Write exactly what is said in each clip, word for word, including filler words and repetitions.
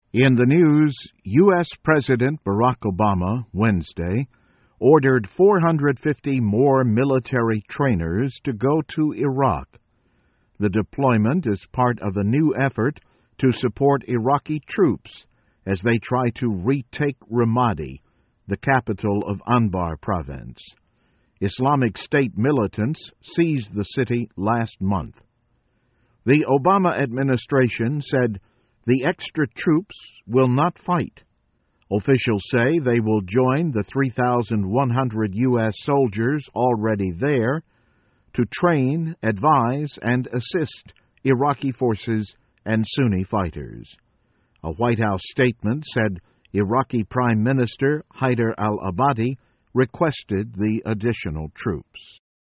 In the news, U S President Barack Obama, Wednesday, ordered four hundred fifty more military trainers to go to Iraq. The deployment is part of a new effort to support Iraqi troops as they try to retake Ramadi, the capital of Anbar province. Islamic State militants seized the city last month. The Obama administration said the extra troops will not fight. Officials say they will join the three thousand one hundred U S soldiers already there to train, advise, and assist Iraqi forces and Sunni fighters. A White House statement said Iraqi Prime Minister Haider al-Abadi requested the additional troops.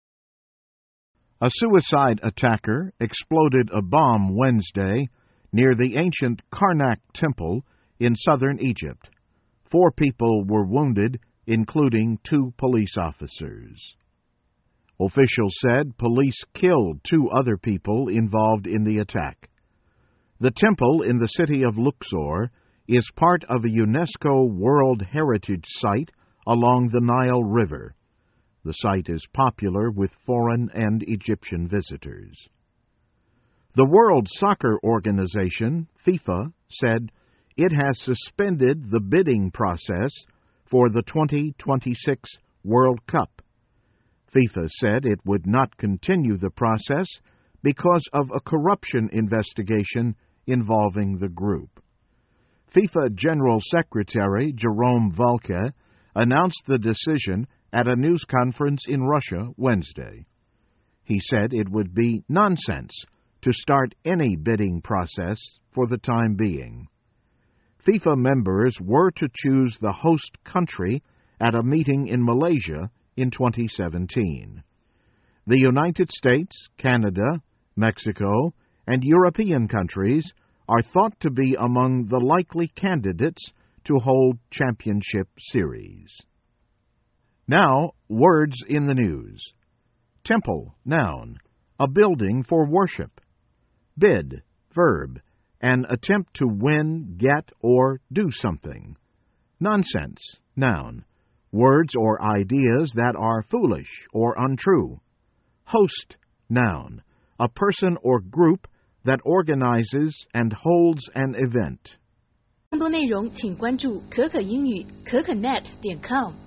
A suicide attacker exploded a bomb Wednesday near the ancient Karnak Temple in southern Egypt. Four people were wounded, including two police officers. Officials said police killed two other people involved in the attack. The temple in the city of Luxor is part of a UNESCO World Heritage Site along the Nile River. The site is popular with foreign and Egyptian visitors. The World Soccer Organization, FIFA, said it has suspended the bidding process for the twenty twenty-six World Cup. FIFA said it would not continue the process because of a corruption investigation involving the group. FIFA General Secretary Jerome Valcke announced the decision at a news conference in Russia Wednesday. He said it would be nonsense to start any bidding process for the time being. FIFA members were to choose the host country at a meeting in Malaysia in twenty seventeen. The United States, Canada, Mexico, and European countries are thought to be among the likely candidates to hold championship series. Now, words in the news. Temple, noun, a building for worship. Bid, verb, an attempt to win, get, or do something. Nonsense, noun, words or ideas that are foolish or untrue. Host, noun, a person or group that organizes and holds an event. 更多内容请关注可可英语可可 net 点 com。